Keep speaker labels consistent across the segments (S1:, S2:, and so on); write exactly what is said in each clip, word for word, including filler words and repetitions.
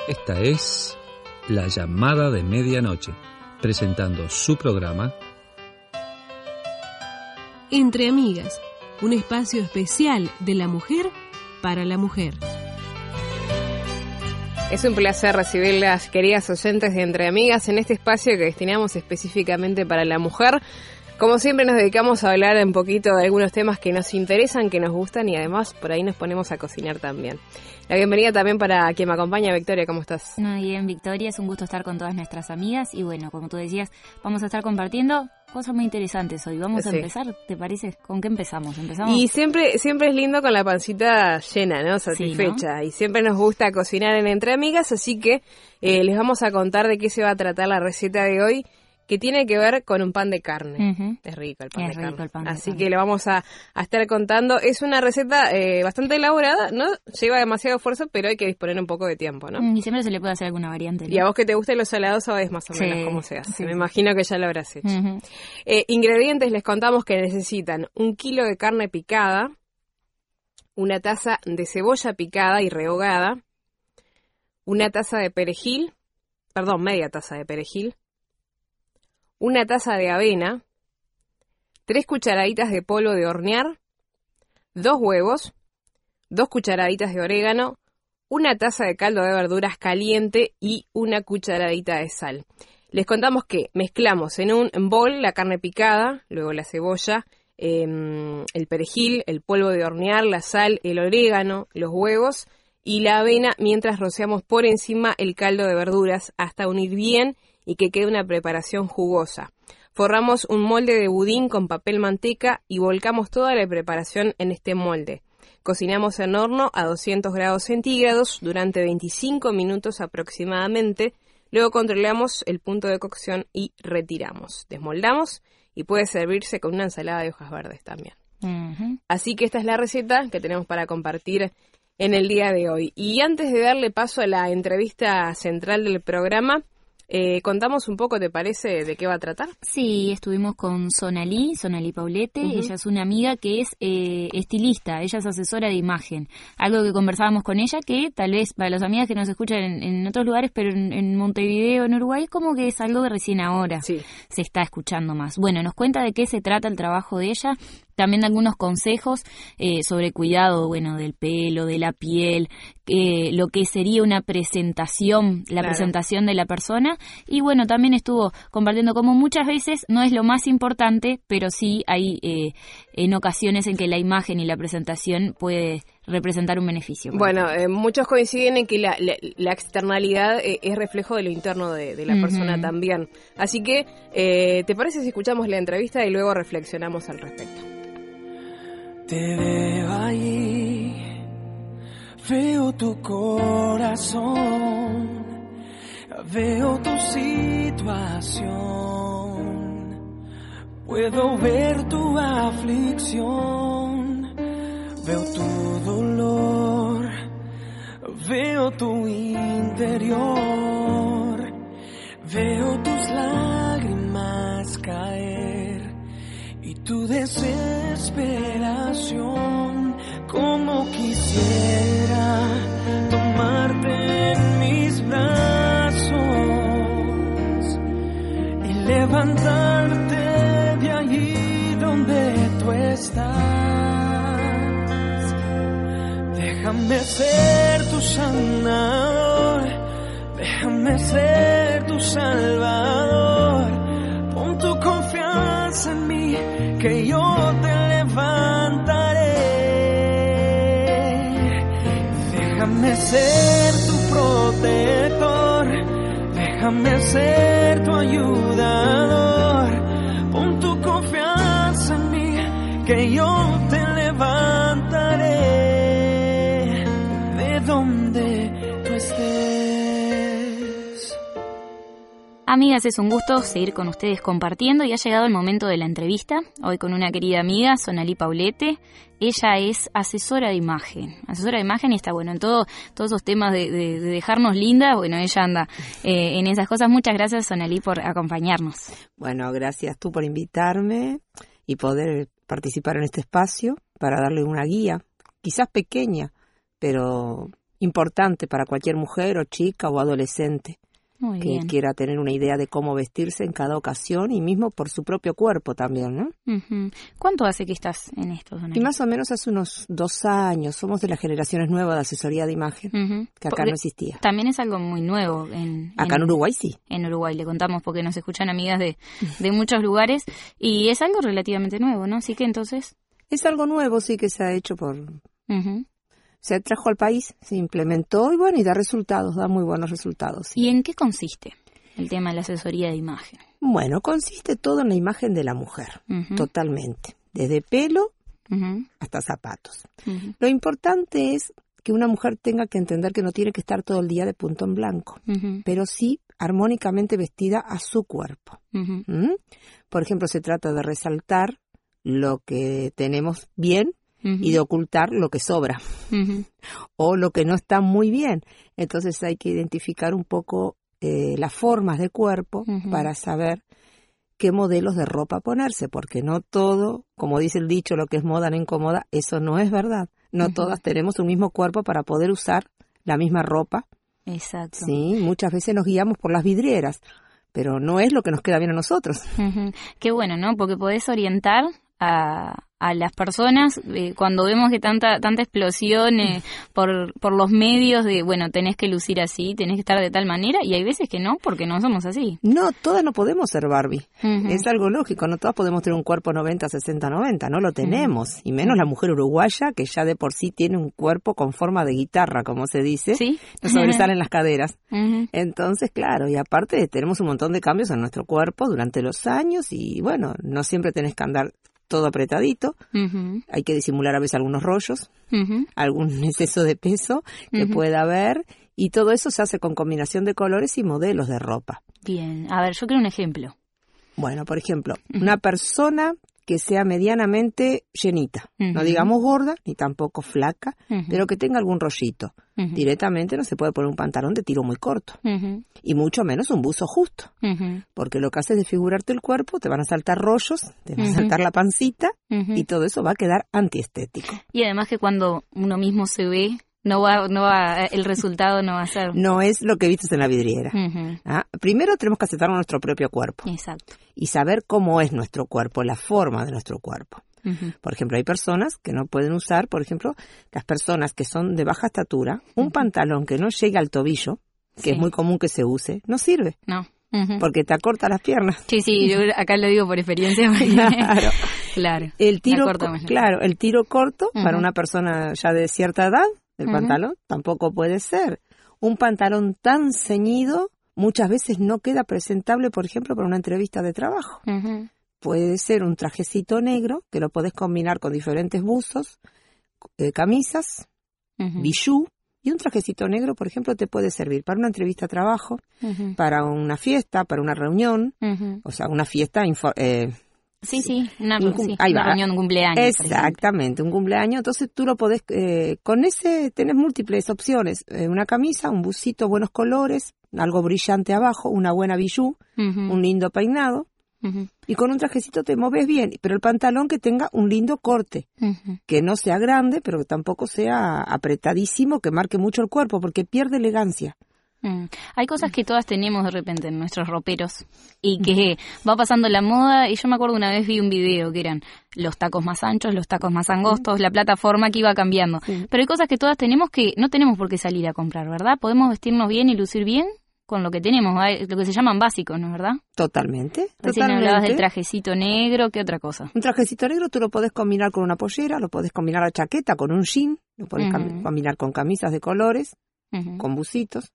S1: Esta es La Llamada de Medianoche, presentando su programa
S2: Entre Amigas, un espacio especial de la mujer para la mujer.
S3: Es un placer recibir las queridas oyentes de Entre Amigas en este espacio que destinamos específicamente para la mujer. Como siempre nos dedicamos a hablar un poquito de algunos temas que nos interesan, que nos gustan y además por ahí nos ponemos a cocinar también. La bienvenida también para quien me acompaña, Victoria, ¿cómo estás?
S4: Muy bien, Victoria, es un gusto estar con todas nuestras amigas y bueno, como tú decías, vamos a estar compartiendo cosas muy interesantes hoy. Vamos sí. a empezar, ¿te parece? ¿Con qué empezamos? ¿Empezamos?
S3: Y siempre siempre es lindo con la pancita llena, ¿no? Satisfecha. Sí, ¿no? Y siempre nos gusta cocinar en Entre Amigas, así que eh, les vamos a contar de qué se va a tratar la receta de hoy, que tiene que ver con un pan de carne. Uh-huh. Es rico el pan,
S4: es
S3: de,
S4: rico
S3: carne.
S4: El pan
S3: Así
S4: de
S3: que
S4: carne.
S3: le vamos a, a estar contando. Es una receta eh, bastante elaborada, ¿no? Lleva demasiado esfuerzo, pero hay que disponer un poco de tiempo, ¿no?
S4: Y siempre se le puede hacer alguna variante, ¿no?
S3: Y a vos que te gusten los salados sabés más o
S4: sí,
S3: menos cómo se hace.
S4: Sí,
S3: Me
S4: sí.
S3: imagino que ya lo habrás hecho.
S4: Uh-huh.
S3: Eh, ingredientes, les contamos que necesitan un kilo de carne picada, una taza de cebolla picada y rehogada, una taza de perejil, perdón, media taza de perejil, una taza de avena, tres cucharaditas de polvo de hornear, dos huevos, dos cucharaditas de orégano, una taza de caldo de verduras caliente y una cucharadita de sal. Les contamos que mezclamos en un bol la carne picada, luego la cebolla, eh, el perejil, el polvo de hornear, la sal, el orégano, los huevos y la avena, mientras rociamos por encima el caldo de verduras hasta unir bien y que quede una preparación jugosa. Forramos un molde de budín con papel manteca y volcamos toda la preparación en este molde. Cocinamos en horno a doscientos grados centígrados durante veinticinco minutos aproximadamente. Luego controlamos el punto de cocción y retiramos. Desmoldamos y puede servirse con una ensalada de hojas verdes también. Uh-huh. Así que esta es la receta que tenemos para compartir en el día de hoy. Y antes de darle paso a la entrevista central del programa, Eh, contamos un poco, ¿te parece, de qué va a tratar?
S4: Sí, estuvimos con Sonalí, Sonalí Paulete. Uh-huh. Ella es una amiga que es eh, estilista, ella es asesora de imagen. Algo que conversábamos con ella, que tal vez para las amigas que nos escuchan en, en otros lugares, pero en, en Montevideo, en Uruguay, es como que es algo de recién ahora
S3: sí.
S4: se está escuchando más. Bueno, nos cuenta de qué se trata el trabajo de ella. También algunos consejos eh, sobre cuidado, bueno, del pelo, de la piel, eh, lo que sería una presentación, la claro. presentación de la persona. Y bueno, también estuvo compartiendo como muchas veces no es lo más importante, pero sí hay eh, en ocasiones en que la imagen y la presentación puede representar un beneficio.
S3: Bueno, eh, muchos coinciden en que la, la, la externalidad eh, es reflejo de lo interno de, de la uh-huh. persona también. Así que, eh, ¿te parece si escuchamos la entrevista y luego reflexionamos al respecto?
S5: Te veo ahí, veo tu corazón, veo tu situación, puedo ver tu aflicción, veo tu dolor, veo tu interior, veo tus lágrimas caer y tu desesperación. Como quisiera tomarte en mis brazos y levantarte de allí donde tú estás. Déjame ser tu sanador, déjame ser tu salvador. Pon tu confianza en mí, que yo te levantaré. Déjame ser tu protector, déjame ser tu ayudador. Pon tu confianza en mí, que yo te levantaré de donde tú estés.
S4: Amigas, es un gusto seguir con ustedes compartiendo y ha llegado el momento de la entrevista, hoy con una querida amiga, Sonalí Paulete. Ella es asesora de imagen, asesora de imagen y está bueno en todo, todos esos temas de, de, de dejarnos lindas, bueno, ella anda eh, en esas cosas. Muchas gracias, Sonalí, por acompañarnos.
S6: Bueno, gracias tú por invitarme y poder participar en este espacio para darle una guía, quizás pequeña, pero importante para cualquier mujer o chica o adolescente
S4: Muy
S6: que
S4: bien.
S6: quiera tener una idea de cómo vestirse en cada ocasión y mismo por su propio cuerpo también, ¿no?
S4: Ujú. ¿Cuánto hace que estás en esto, Donali?
S6: Y más o menos hace unos dos años, somos de las generaciones nuevas de asesoría de imagen,
S4: Ujú.
S6: que acá
S4: Porque
S6: no existía.
S4: También es algo muy nuevo en,
S6: Acá en Uruguay sí.
S4: En Uruguay, le contamos porque nos escuchan amigas de, de muchos lugares y es algo relativamente nuevo, ¿no? Así que entonces...
S6: Es algo nuevo, sí, que se ha hecho por...
S4: Ujú.
S6: Se trajo al país, se implementó y bueno, y da resultados, da muy buenos resultados. Sí.
S4: ¿Y en qué consiste el tema de la asesoría de imagen?
S6: Bueno, consiste todo en la imagen de la mujer,
S4: Ujú.
S6: totalmente, desde pelo
S4: Ujú.
S6: hasta zapatos.
S4: Ujú.
S6: Lo importante es que una mujer tenga que entender que no tiene que estar todo el día de punto en blanco,
S4: Ujú.
S6: pero sí armónicamente vestida a su cuerpo.
S4: Ujú.
S6: ¿Mm? Por ejemplo, se trata de resaltar lo que tenemos bien
S4: Ujú.
S6: y de ocultar lo que sobra
S4: Ujú.
S6: o lo que no está muy bien. Entonces hay que identificar un poco eh, las formas de cuerpo
S4: Ujú.
S6: para saber qué modelos de ropa ponerse, porque no todo, como dice el dicho, lo que es moda no incomoda, eso no es verdad. No
S4: Ujú.
S6: todas tenemos un mismo cuerpo para poder usar la misma ropa.
S4: Exacto.
S6: Sí, muchas veces nos guiamos por las vidrieras, pero no es lo que nos queda bien a nosotros.
S4: Ujú. Qué bueno, ¿no? Porque podés orientar a, a las personas eh, cuando vemos que tanta tanta explosión eh, por, por los medios de, bueno, tenés que lucir así, tenés que estar de tal manera, y hay veces que no, porque no somos así.
S6: No, todas no podemos ser Barbie.
S4: Ujú.
S6: Es algo lógico, no todas podemos tener un cuerpo noventa, sesenta, noventa, no lo tenemos. Y menos la mujer uruguaya, que ya de por sí tiene un cuerpo con forma de guitarra, como se dice.
S4: ¿Sí?
S6: Nos sobresalen las caderas.
S4: Ujú.
S6: Entonces, claro, y aparte tenemos un montón de cambios en nuestro cuerpo durante los años y bueno, no siempre tenés que andar todo apretadito.
S4: Ujú.
S6: Hay que disimular a veces algunos rollos,
S4: Ujú.
S6: algún exceso de peso que
S4: Ujú.
S6: pueda haber y todo eso se hace con combinación de colores y modelos de ropa.
S4: Bien, a ver, yo quiero un ejemplo.
S6: Bueno, por ejemplo, una persona que sea medianamente llenita, no
S4: Ujú.
S6: digamos gorda ni tampoco flaca,
S4: Ujú.
S6: pero que tenga algún rollito.
S4: Ujú.
S6: Directamente no se puede poner un pantalón de tiro muy corto
S4: Ujú.
S6: y mucho menos un buzo justo,
S4: Ujú.
S6: porque lo que hace es desfigurarte el cuerpo, te van a saltar rollos, te va a
S4: Ujú.
S6: saltar la pancita
S4: Ujú.
S6: y todo eso va a quedar antiestético.
S4: Y además que cuando uno mismo se ve, no va, no va, el resultado no va a ser.
S6: No es lo que vistes en la vidriera.
S4: Ujú.
S6: ¿Ah? Primero tenemos que aceptar nuestro propio cuerpo
S4: Exacto.
S6: y saber cómo es nuestro cuerpo, la forma de nuestro cuerpo.
S4: Ujú.
S6: Por ejemplo, hay personas que no pueden usar, por ejemplo, las personas que son de baja estatura, un
S4: Ujú.
S6: pantalón que no llegue al tobillo, que
S4: Sí.
S6: es muy común que se use, no sirve,
S4: No. Ujú.
S6: porque te acorta las piernas.
S4: Sí, sí, yo acá lo digo por experiencia. porque-
S6: Claro.
S4: Claro.
S6: El tiro,
S4: Me acorta
S6: co-
S4: más la-
S6: claro, el tiro corto para
S4: Ujú.
S6: una persona ya de cierta edad del
S4: Ujú.
S6: pantalón tampoco puede ser. Un pantalón tan ceñido muchas veces no queda presentable, por ejemplo, para una entrevista de trabajo.
S4: Ujú.
S6: Puede ser un trajecito negro que lo podés combinar con diferentes buzos, eh, camisas,
S4: Ujú.
S6: bijú, y un trajecito negro, por ejemplo, te puede servir para una entrevista de trabajo,
S4: Ujú.
S6: para una fiesta, para una reunión,
S4: Ujú.
S6: o sea, una fiesta info- eh,
S4: Sí, sí, una,
S6: Un cum-
S4: sí,
S6: ahí
S4: una
S6: va.
S4: reunión, un cumpleaños. por ejemplo.
S6: Exactamente, un cumpleaños. Entonces tú lo podés, eh, con ese tenés múltiples opciones. Eh, una camisa, un busito, buenos colores, algo brillante abajo, una buena bijú,
S4: Ujú.
S6: un lindo peinado.
S4: Ujú.
S6: Y con un trajecito te moves bien, pero el pantalón que tenga un lindo corte,
S4: Ujú.
S6: que no sea grande, pero que tampoco sea apretadísimo, que marque mucho el cuerpo, porque pierde elegancia.
S4: Mm. Hay cosas que todas tenemos de repente en nuestros roperos y que va pasando la moda. Y yo me acuerdo una vez vi un video que eran los tacos más anchos, los tacos más angostos, la plataforma que iba cambiando.
S6: Sí.
S4: Pero hay cosas que todas tenemos que no tenemos por qué salir a comprar, ¿verdad? Podemos vestirnos bien y lucir bien con lo que tenemos, hay- lo que se llaman básicos, ¿no es verdad?
S6: Totalmente,
S4: Recién hablabas del
S6: totalmente.
S4: trajecito negro, ¿qué otra cosa?
S6: Un trajecito negro tú lo podés combinar con una pollera, lo podés combinar a chaqueta, con un jean, lo podés cam-
S4: Ujú.
S6: combinar con camisas de colores,
S4: Ujú.
S6: con bucitos,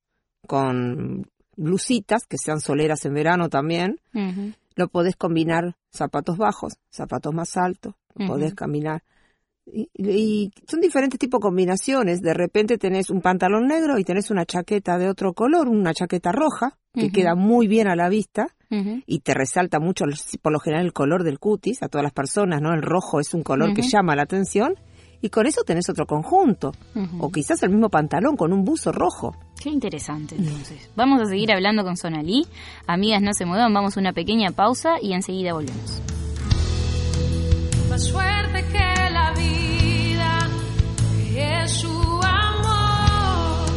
S6: con blusitas que sean soleras en verano también.
S4: Ujú.
S6: Lo podés combinar zapatos bajos, zapatos más altos, lo
S4: Ujú.
S6: podés combinar. Y, y son diferentes tipos de combinaciones. De repente tenés un pantalón negro y tenés una chaqueta de otro color, una chaqueta roja, que
S4: Ujú.
S6: queda muy bien a la vista
S4: Ujú.
S6: y te resalta mucho, por lo general, el color del cutis a todas las personas, ¿no? El rojo es un color que
S4: Ujú.
S6: llama la atención y con eso tenés otro conjunto.
S4: Ujú.
S6: O quizás el mismo pantalón con un buzo rojo.
S4: Qué interesante, entonces. Vamos a seguir hablando con Sonalí. Amigas, no se muevan, vamos a una pequeña pausa y enseguida volvemos.
S7: Más suerte que la vida es su amor.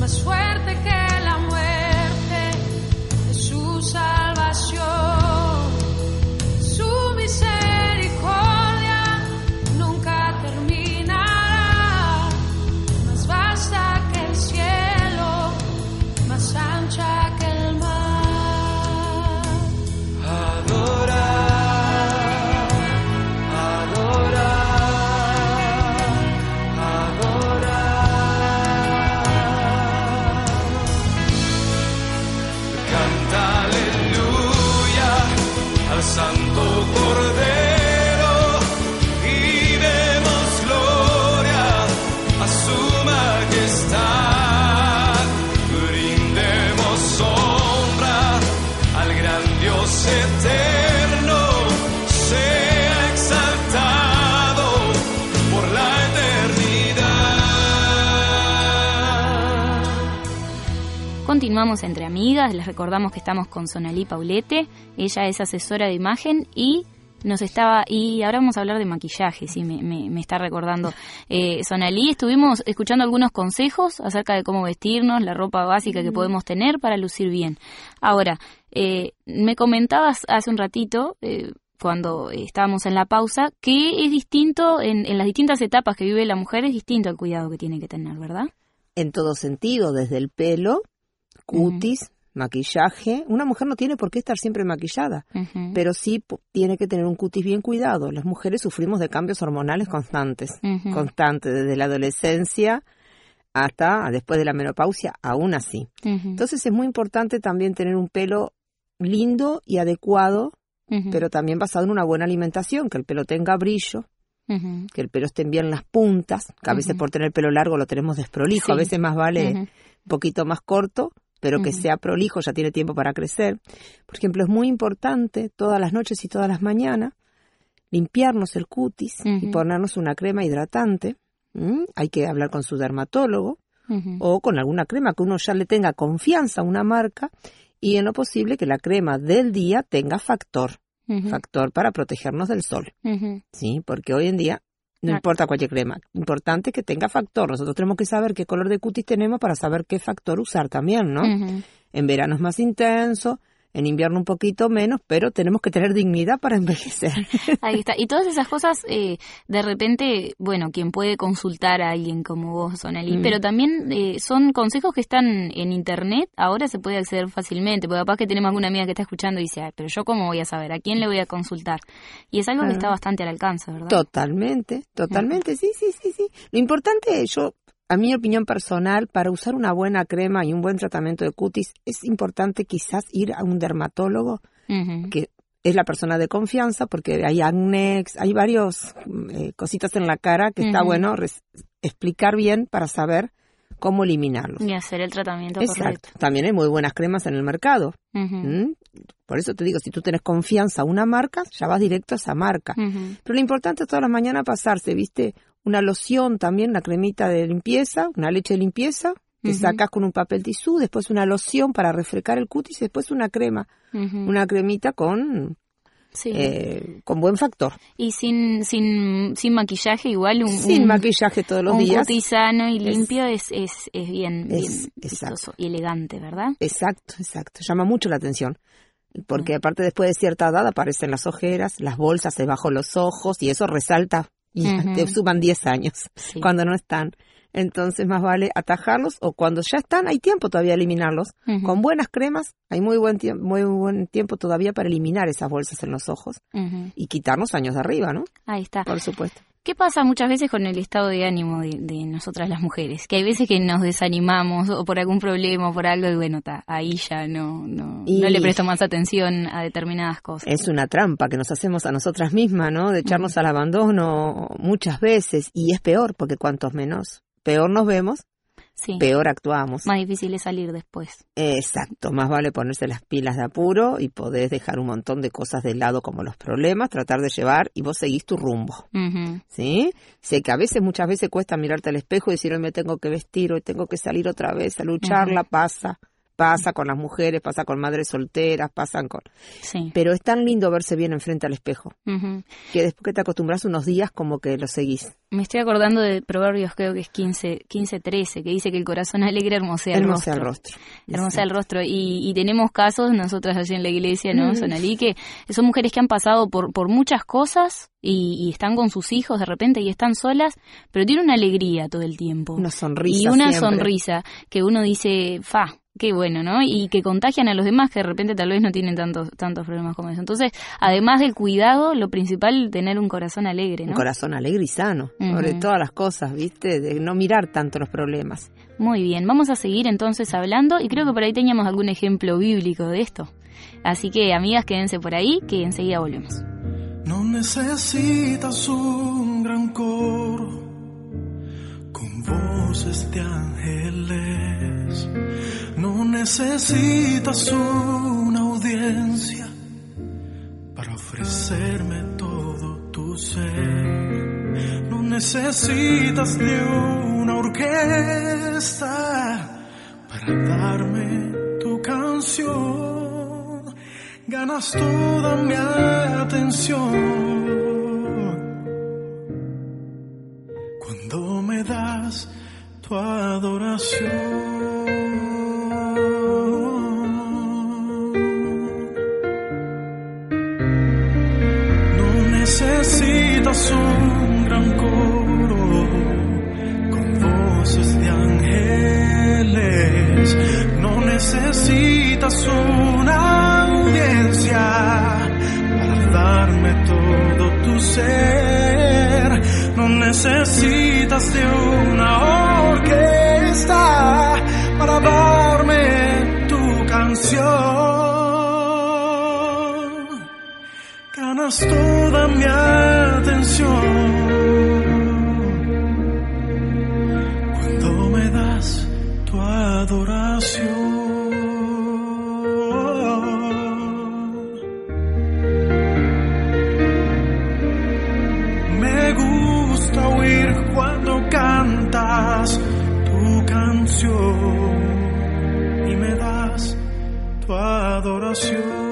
S7: más fuerte que la muerte, es su salvación, su misericordia nunca terminará, más vasta que el cielo, más ancha que el mar.
S5: Adora. Santo Cordero, y demos gloria a su majestad, brindemos honra al gran Dios eterno, sea exaltado por la eternidad.
S4: Continuamos entre amigas, les recordamos que estamos con Sonalí Paulete, ella es asesora de imagen y nos estaba, y ahora vamos a hablar de maquillaje, sí, me, me, me está recordando. Eh, Sonalí, estuvimos escuchando algunos consejos acerca de cómo vestirnos, la ropa básica que podemos tener para lucir bien. Ahora, eh, me comentabas hace un ratito, eh, cuando estábamos en la pausa, que es distinto, en, en las distintas etapas que vive la mujer, es distinto el cuidado que tiene que tener, ¿verdad?
S6: En todo sentido, desde el pelo, cutis, uh-huh. maquillaje. Una mujer no tiene por qué estar siempre maquillada, uh-huh. pero sí p- tiene que tener un cutis bien cuidado. Las mujeres sufrimos de cambios hormonales constantes, uh-huh. constantes, desde la adolescencia hasta después de la menopausia, aún así. Uh-huh. Entonces es muy importante también tener un pelo lindo y adecuado, uh-huh. pero también basado en una buena alimentación, que el pelo tenga brillo, uh-huh. que el pelo estén bien las puntas, que a veces uh-huh. por tener pelo largo lo tenemos desprolijo, sí. a veces más vale uh-huh. un poquito más corto, pero que uh-huh. sea prolijo, ya tiene tiempo para crecer. Por ejemplo, es muy importante todas las noches y todas las mañanas limpiarnos el cutis uh-huh. y ponernos una crema hidratante. ¿Mm? Hay que hablar con su dermatólogo uh-huh. o con alguna crema que uno ya le tenga confianza a una marca, y en lo posible que la crema del día tenga factor, uh-huh. factor para protegernos del sol. Uh-huh. ¿Sí? Porque hoy en día no ah. importa cualquier crema, importante que tenga factor. Nosotros tenemos que saber qué color de cutis tenemos para saber qué factor usar también, ¿no? Uh-huh. En verano es más intenso, en invierno un poquito menos, pero tenemos que tener dignidad para envejecer.
S4: Ahí está. Y todas esas cosas, eh, de repente, bueno, quien puede consultar a alguien como vos, Sonalí, mm. pero también eh, son consejos que están en internet, ahora se puede acceder fácilmente, porque capaz que tenemos alguna amiga que está escuchando y dice, ay, pero yo cómo voy a saber, ¿a quién le voy a consultar? Y es algo ah. que está bastante al alcance, ¿verdad? Totalmente,
S6: totalmente, uh-huh. sí, sí, sí, sí. Lo importante, yo... A mi opinión personal, para usar una buena crema y un buen tratamiento de cutis, es importante quizás ir a un dermatólogo, uh-huh. que es la persona de confianza, porque hay acné, hay varios eh, cositas en la cara que uh-huh. está bueno res- explicar bien para saber cómo eliminarlos.
S4: Y hacer el tratamiento
S6: Exacto.
S4: correcto.
S6: También hay muy buenas cremas en el mercado. Uh-huh. ¿Mm? Por eso te digo, si tú tenés confianza a una marca, ya vas directo a esa marca. Uh-huh. Pero lo importante es todas las mañanas pasarse, ¿viste? Una loción también, una cremita de limpieza, una leche de limpieza, que uh-huh. sacas con un papel tisú, después una loción para refrescar el cutis y después una crema, uh-huh. una cremita con sí. eh, con buen factor.
S4: Y sin sin sin maquillaje igual un
S6: sin
S4: un,
S6: maquillaje todos los
S4: un
S6: días.
S4: Un cutis sano y limpio es es, es, es bien,
S6: es,
S4: bien vistoso y elegante, ¿verdad?
S6: Exacto, exacto. Llama mucho la atención. Porque uh-huh. aparte después de cierta edad aparecen las ojeras, las bolsas debajo de los ojos y eso resalta. Y uh-huh. te suman diez años sí. cuando no están. Entonces más vale atajarlos, o cuando ya están hay tiempo todavía de eliminarlos. Uh-huh. Con buenas cremas hay muy buen, tie- muy buen tiempo todavía para eliminar esas bolsas en los ojos uh-huh. y quitarnos años de arriba, ¿no?
S4: Ahí está.
S6: Por supuesto.
S4: ¿Qué pasa muchas veces con el estado de ánimo de, de nosotras las mujeres? Que hay veces que nos desanimamos o por algún problema o por algo y bueno, ta, ahí ya no, no, y no le presto más atención a determinadas cosas.
S6: Es una trampa que nos hacemos a nosotras mismas, ¿no? De echarnos uh-huh. al abandono muchas veces, y es peor porque cuantos menos peor nos vemos, sí. peor actuamos.
S4: Más difícil es salir después.
S6: Exacto, más vale ponerse las pilas de apuro y podés dejar un montón de cosas de lado como los problemas, tratar de llevar y vos seguís tu rumbo. Uh-huh. ¿Sí? Sé que a veces, muchas veces cuesta mirarte al espejo y decir hoy me tengo que vestir, hoy tengo que salir otra vez a lucharla, uh-huh. pasa, Pasa con las mujeres, pasa con madres solteras, pasan con...
S4: Sí.
S6: Pero es tan lindo verse bien enfrente al espejo,
S4: Uh-huh.
S6: que después que te acostumbras unos días como que lo seguís.
S4: Me estoy acordando de Proverbios, creo que es quince, quince trece, que dice que el corazón alegre hermosea el
S6: Hermosea
S4: rostro.
S6: el rostro.
S4: Hermosea el rostro. Y, y tenemos casos, nosotras allí en la iglesia, ¿no,
S6: Mm.
S4: Sonalí? Que son mujeres que han pasado por, por muchas cosas y, y están con sus hijos de repente y están solas, pero tienen una alegría todo el tiempo.
S6: Una sonrisa
S4: Y una
S6: siempre.
S4: sonrisa que uno dice, fa, qué bueno, ¿no? Y que contagian a los demás que de repente tal vez no tienen tantos tantos problemas como eso. Entonces, además del cuidado, lo principal, tener un corazón alegre, ¿no?
S6: Un corazón alegre y sano,
S4: Ujú.
S6: sobre todas las cosas, ¿viste? De no mirar tanto los problemas.
S4: Muy bien, vamos a seguir entonces hablando y creo que por ahí teníamos algún ejemplo bíblico de esto. Así que, amigas, quédense por ahí, que enseguida volvemos.
S5: No necesitas un gran coro con voces de ángeles. No necesitas una audiencia para ofrecerme todo tu ser. No necesitas de una orquesta para darme tu canción. Ganas toda mi atención cuando me das tu adoración. No necesitas un gran coro con voces de ángeles. No necesitas una audiencia para darme todo tu ser. No necesitas de una orquesta para darme tu canción. Ganas toda mi atención cuando me das tu adoración. Me gusta oír cuando cantas tu canción y me das tu adoración.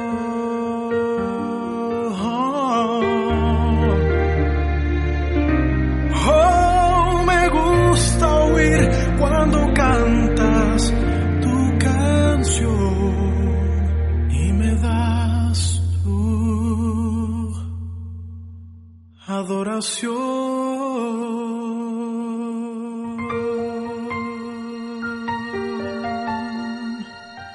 S5: Oh, me gusta oír cuando cantas tu canción y me das tu adoración.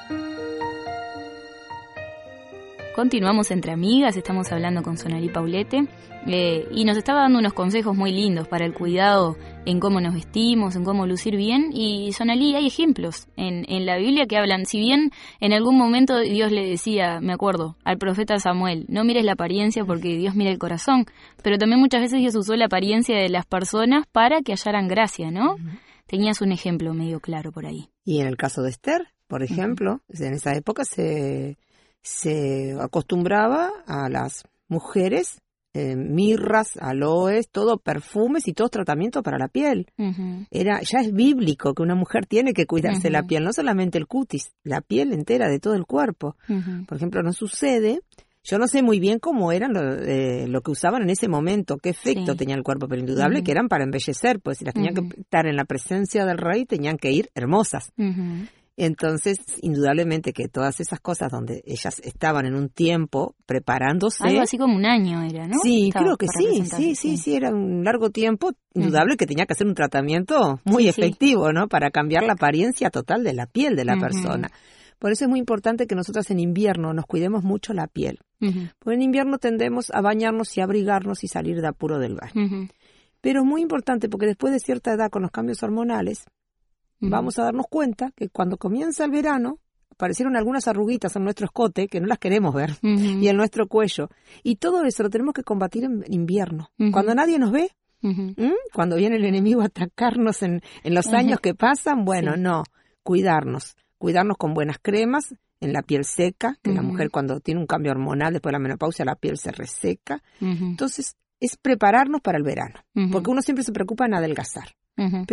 S4: Continuamos entre amigas, estamos hablando con Sonalí Paulete eh, y nos estaba dando unos consejos muy lindos para el cuidado en cómo nos vestimos, en cómo lucir bien. Y Sonalí, hay ejemplos en, en la Biblia que hablan, si bien en algún momento Dios le decía, me acuerdo, al profeta Samuel, no mires la apariencia porque Dios mira el corazón, pero también muchas veces Dios usó la apariencia de las personas para que hallaran gracia, ¿no? Uh-huh. Tenías un ejemplo medio claro por ahí.
S6: Y en el caso de Esther, por ejemplo, uh-huh. en esa época se... se acostumbraba a las mujeres eh, mirras, aloes, todo perfumes y todo tratamiento para la piel. Uh-huh. Era, ya es bíblico que una mujer tiene que cuidarse uh-huh. la piel, no solamente el cutis, la piel entera de todo el cuerpo. Uh-huh. Por ejemplo, no sucede, yo no sé muy bien cómo eran lo, eh, lo que usaban en ese momento, qué efecto sí. tenía el cuerpo, pero indudable uh-huh. que eran para embellecer, pues si las tenían uh-huh. que estar en la presencia del rey, tenían que ir hermosas. Uh-huh. Entonces, indudablemente que todas esas cosas donde ellas estaban en un tiempo preparándose...
S4: Algo así como un año era, ¿no?
S6: Sí,
S4: Estaba
S6: creo que sí, sí, sí, sí, era un largo tiempo. Indudable uh-huh. que tenía que hacer un tratamiento muy sí, efectivo, sí. ¿no? Para cambiar la apariencia total de la piel de la uh-huh. persona. Por eso es muy importante que nosotras en invierno nos cuidemos mucho la piel. Uh-huh. Porque en invierno tendemos a bañarnos y abrigarnos y salir de apuro del baño. Uh-huh. Pero es muy importante porque después de cierta edad con los cambios hormonales, uh-huh. vamos a darnos cuenta que cuando comienza el verano aparecieron algunas arruguitas en nuestro escote que no las queremos ver uh-huh. y en nuestro cuello. Y todo eso lo tenemos que combatir en invierno. Uh-huh. Cuando nadie nos ve, uh-huh. ¿m? cuando viene el enemigo a atacarnos en, en los uh-huh. años que pasan, bueno, sí. no, cuidarnos. Cuidarnos con buenas cremas en la piel seca, que uh-huh. la mujer cuando tiene un cambio hormonal después de la menopausia la piel se reseca. Uh-huh. Entonces es prepararnos para el verano, uh-huh. porque uno siempre se preocupa en adelgazar. Uh-huh. Pero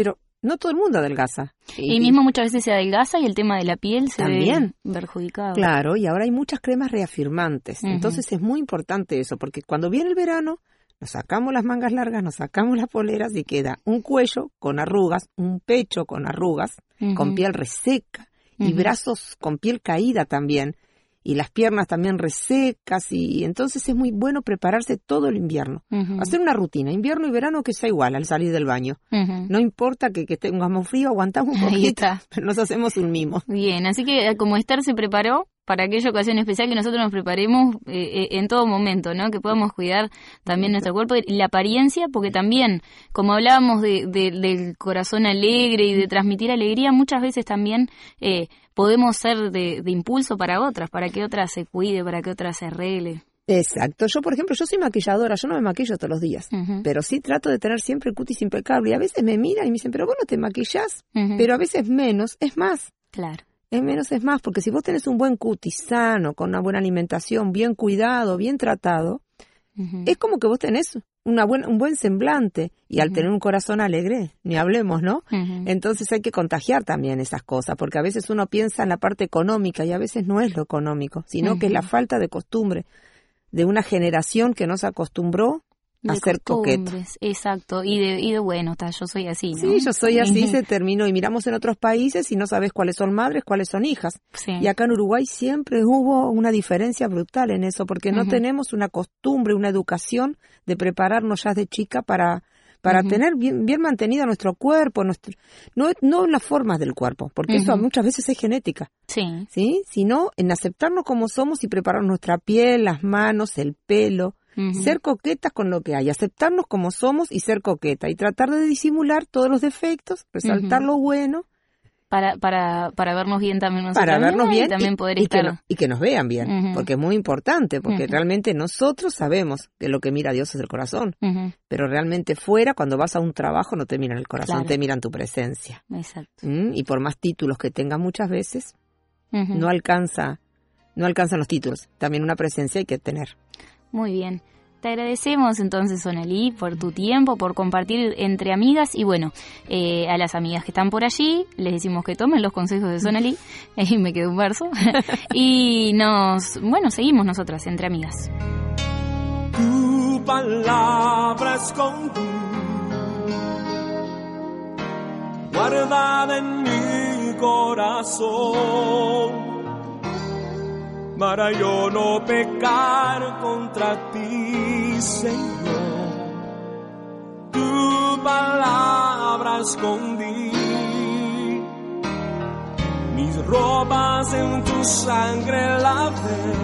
S6: no todo el mundo adelgaza.
S4: Y, y mismo muchas veces se adelgaza y el tema de la piel se
S6: también
S4: ve perjudicado.
S6: Claro, y ahora hay muchas cremas reafirmantes. Uh-huh. Entonces es muy importante eso, porque cuando viene el verano, nos sacamos las mangas largas, nos sacamos las poleras y queda un cuello con arrugas, un pecho con arrugas, uh-huh. con piel reseca, uh-huh. y brazos con piel caída también. Y las piernas también resecas, y entonces es muy bueno prepararse todo el invierno. Uh-huh. Hacer una rutina, invierno y verano, que sea igual al salir del baño. Uh-huh. No importa que, que tengamos frío, aguantamos un poquito, pero nos hacemos un mimo.
S4: Bien, así que como Esther se preparó para aquella ocasión especial, que nosotros nos preparemos eh, en todo momento, ¿no? Que podamos cuidar también nuestro cuerpo y la apariencia, porque también, como hablábamos de, de, del corazón alegre y de transmitir alegría, muchas veces también eh, podemos ser de, de impulso para otras, para que otra se cuide, para que otra se arregle.
S6: Exacto. Yo, por ejemplo, yo soy maquilladora, yo no me maquillo todos los días, uh-huh. pero sí trato de tener siempre el cutis impecable, y a veces me miran y me dicen, pero vos no te maquillás, uh-huh. pero a veces menos, es más.
S4: Claro.
S6: Es menos es más, porque si vos tenés un buen cutis sano, con una buena alimentación, bien cuidado, bien tratado, uh-huh. es como que vos tenés una buena, un buen semblante, y al uh-huh. tener un corazón alegre, ni hablemos, ¿no? Uh-huh. Entonces hay que contagiar también esas cosas, porque a veces uno piensa en la parte económica y a veces no es lo económico, sino uh-huh. que es la falta de costumbre de una generación que no se acostumbró a ser coqueta.
S4: Exacto, y de, y de bueno, ta, yo soy así, ¿no?
S6: Sí, yo soy así, se terminó, y miramos en otros países y no sabes cuáles son madres, cuáles son hijas. Sí. Y acá en Uruguay siempre hubo una diferencia brutal en eso, porque no uh-huh. tenemos una costumbre, una educación de prepararnos ya de chica para para uh-huh. tener bien, bien mantenido nuestro cuerpo, nuestro no no las formas del cuerpo, porque uh-huh. eso muchas veces es genética.
S4: Sí.
S6: ¿Sí? Sino en aceptarnos como somos y preparar nuestra piel, las manos, el pelo. Uh-huh. Ser coquetas con lo que hay, aceptarnos como somos y ser coqueta, y tratar de disimular todos los defectos, resaltar uh-huh. lo bueno.
S4: Para, para, para vernos bien también nosotros.
S6: Para vernos bien
S4: y también
S6: y,
S4: poder
S6: y
S4: estar...
S6: Que no, y que nos vean bien, uh-huh. porque es muy importante, porque uh-huh. realmente nosotros sabemos que lo que mira Dios es el corazón, uh-huh. pero realmente fuera, cuando vas a un trabajo, no te miran el corazón, claro. te miran tu presencia.
S4: Exacto.
S6: ¿Mm? Y por más títulos que tengas muchas veces, uh-huh. no alcanza, no alcanzan los títulos, también una presencia hay que tener.
S4: Muy bien. Te agradecemos entonces, Sonalí, por tu tiempo, por compartir entre amigas, y bueno, eh, a las amigas que están por allí, les decimos que tomen los consejos de Sonalí, y me quedó un verso, y nos, bueno, seguimos nosotras entre amigas.
S5: Tu palabra escondí, guardada en mi corazón, para yo no pecar contra ti, Señor. Tu palabra escondí, mis ropas en tu sangre lavé,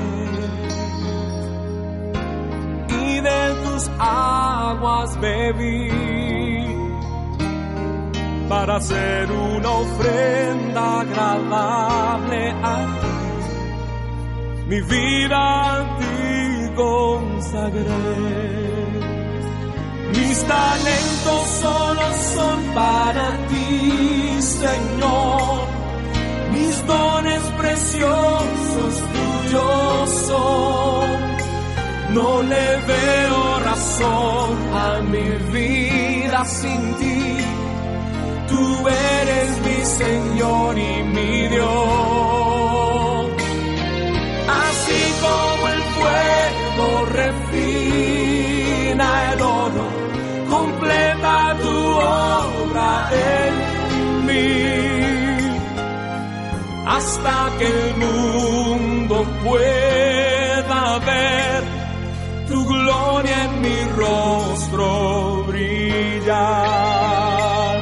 S5: y de tus aguas bebí, para hacer una ofrenda agradable a ti. Mi vida a ti consagré. Mis talentos solo son para ti, Señor. Mis dones preciosos tuyos son. No le veo razón a mi vida sin ti. Tú eres mi Señor y mi Dios. Así como el fuego refina el oro, completa tu obra en mí, hasta que el mundo pueda ver tu gloria en mi rostro brillar.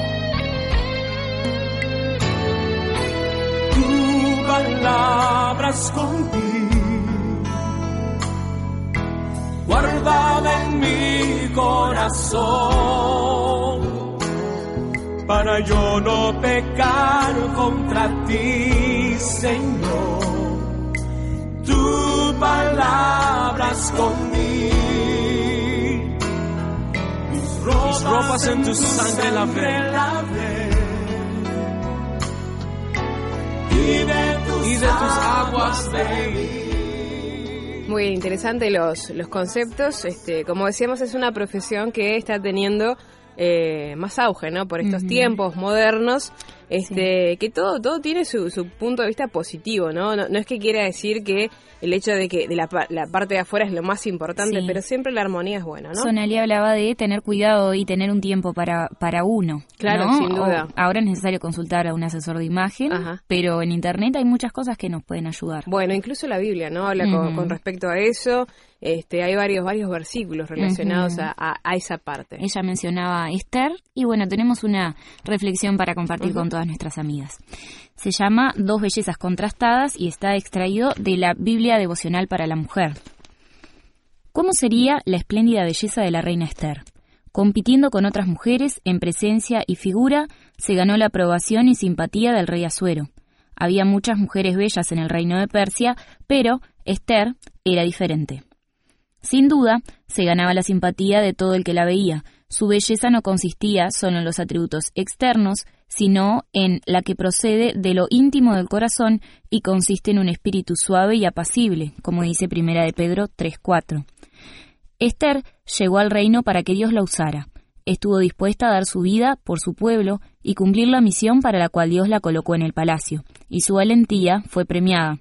S5: Tu palabra escondí, guardada en mi corazón, para yo no pecar contra ti, Señor. Tu palabra escondí, mis ropas, mis ropas en tu sangre lavé, y de tus, y de tus aguas bebí.
S3: Muy interesante los, los conceptos. Este, como decíamos, es una profesión que está teniendo eh, más auge, ¿no? Por estos
S4: Uh-huh.
S3: tiempos modernos, este,
S4: Sí.
S3: que todo todo tiene su, su punto de vista positivo, ¿no? ¿no? No es que quiera decir que el hecho de que de la, pa- la parte de afuera es lo más importante,
S4: Sí.
S3: pero siempre la armonía es buena, ¿no?
S4: Sonali hablaba de tener cuidado y tener un tiempo para, para uno.
S3: Claro,
S4: ¿no?
S3: sin duda.
S4: O- ahora es necesario consultar a un asesor de imagen,
S3: Ajá.
S4: pero en internet hay muchas cosas que nos pueden ayudar.
S3: Bueno, incluso la Biblia, ¿no? Habla con,
S4: Ujú.
S3: con respecto a eso. Este, hay varios varios versículos relacionados
S4: Ujú.
S3: a, a, a esa parte.
S4: Ella mencionaba a Esther y bueno, tenemos una reflexión para compartir
S3: Ujú.
S4: con todas nuestras amigas. Se llama Dos bellezas contrastadas y está extraído de la Biblia devocional para la mujer. ¿Cómo sería la espléndida belleza de la reina Esther? Compitiendo con otras mujeres en presencia y figura, se ganó la aprobación y simpatía del rey Asuero. Había muchas mujeres bellas en el reino de Persia, pero Esther era diferente. Sin duda, se ganaba la simpatía de todo el que la veía. Su belleza no consistía solo en los atributos externos, sino en la que procede de lo íntimo del corazón y consiste en un espíritu suave y apacible, como dice Primera de Pedro tres cuatro. Esther llegó al reino para que Dios la usara. Estuvo dispuesta a dar su vida por su pueblo y cumplir la misión para la cual Dios la colocó en el palacio, y su valentía fue premiada.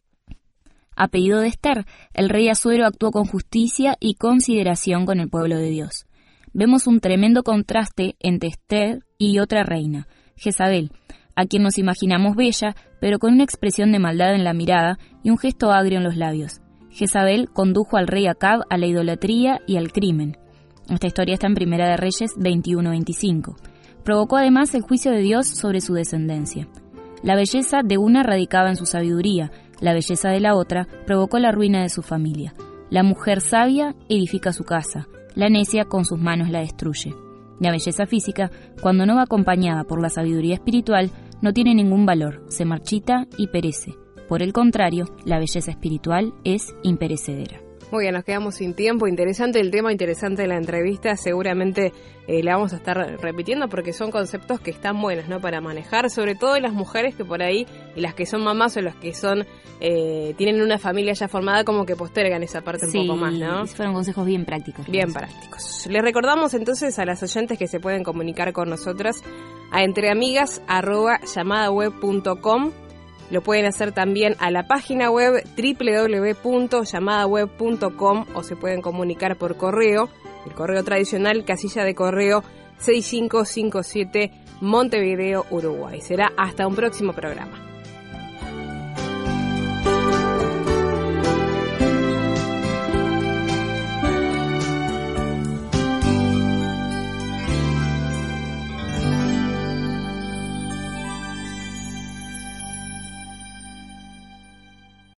S4: A pedido de Esther, el rey Asuero actuó con justicia y consideración con el pueblo de Dios. Vemos un tremendo contraste entre Esther y otra reina, Jezabel, a quien nos imaginamos bella, pero con una expresión de maldad en la mirada y un gesto agrio en los labios. Jezabel condujo al rey Acab a la idolatría y al crimen. Esta historia está en Primera de Reyes veintiuno veinticinco. Provocó además el juicio de Dios sobre su descendencia. La belleza de una radicaba en su sabiduría, la belleza de la otra provocó la ruina de su familia. La mujer sabia edifica su casa, la necia con sus manos la destruye. La belleza física, cuando no va acompañada por la sabiduría espiritual, no tiene ningún valor, se marchita y perece. Por el contrario, la belleza espiritual es imperecedera.
S3: Muy bien, nos quedamos sin tiempo. Interesante el tema, interesante la entrevista. Seguramente eh, la vamos a estar repitiendo porque son conceptos que están buenos, ¿no? Para manejar, sobre todo las mujeres que por ahí, y las que son mamás o las que son eh, tienen una familia ya formada, como que postergan esa parte un
S4: Sí,
S3: poco más, ¿no?
S4: fueron consejos bien prácticos.
S3: Bien prácticos. Les recordamos entonces a las oyentes que se pueden comunicar con nosotras a entreamigas arroba llamadaweb punto com. Lo pueden hacer también a la página web doble u doble u doble u punto llamadaweb punto com o se pueden comunicar por correo, el correo tradicional, casilla de correo seis cinco cinco siete, Montevideo, Uruguay. Será hasta un próximo programa.